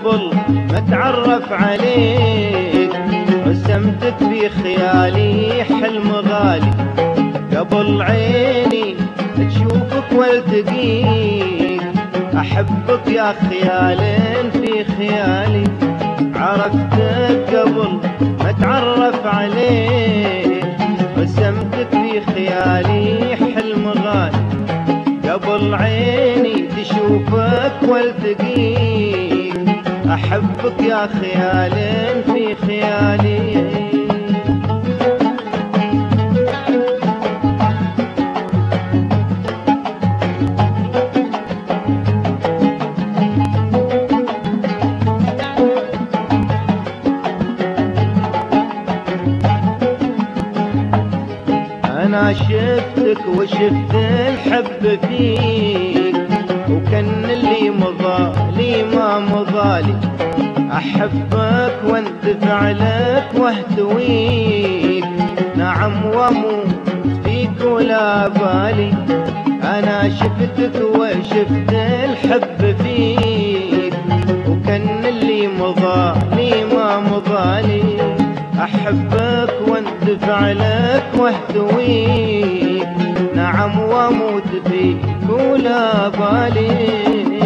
قبل ما اتعرف عليك، رسمتك في خيالي حلم غالي، قبل عيني تشوفك والتقيك، احبك يا خيال في خيالي. عرفتك قبل ما اتعرف عليك، رسمتك في خيالي حلم غالي، قبل عيني تشوفك والتقيك، احبك يا خيال في خيالي. أنا شفتك وشفت الحب فيك، وكان اللي مضى لي ما مضالي، أحبك واندفع لك واهتويك، نعم واموت فيك ولا بالي. أنا شفتك وشفت الحب فيك، وكان اللي مضى لي ما مضالي، أحبك واندفع لك واهتويك، نعم واموت فيك ولا بالي.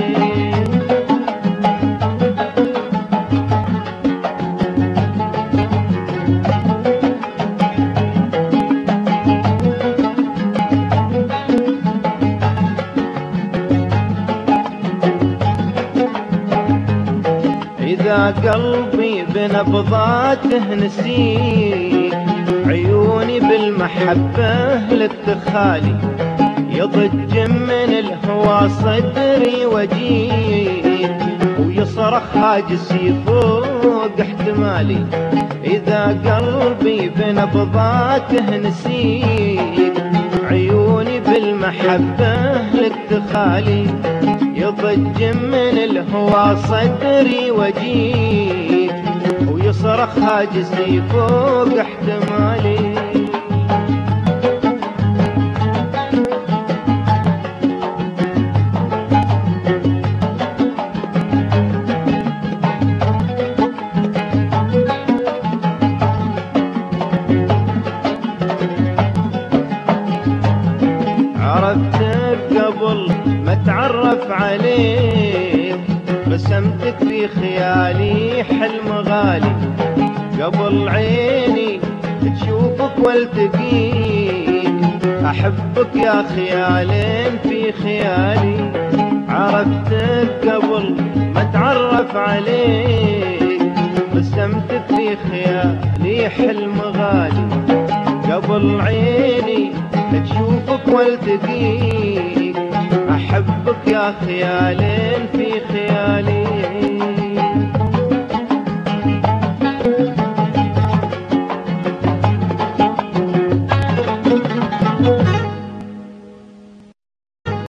إذا قلبي بنبضاته نسيك، عيوني بالمحبة لك تخالي، يضج من الهوى صدري وجيك، ويصرخ هاجسي فوق احتمالي. إذا قلبي بنبضاته نسيك، عيوني بالمحبة لك تخالي، يضج من الهوى صدري وجيك، ويصرخ هاجسي فوق احتمالي. عرفتك قبل ما اتعرف عليك، رسمتك في خيالي حلم غالي، قبل عيني تشوفك والتقيك، احبك يا خيال في خيالي. عرفتك قبل ما اتعرف عليك، رسمتك في خيالي حلم غالي، قبل عيني تشوفك والتقيك، احبك يا خيال في خيالي.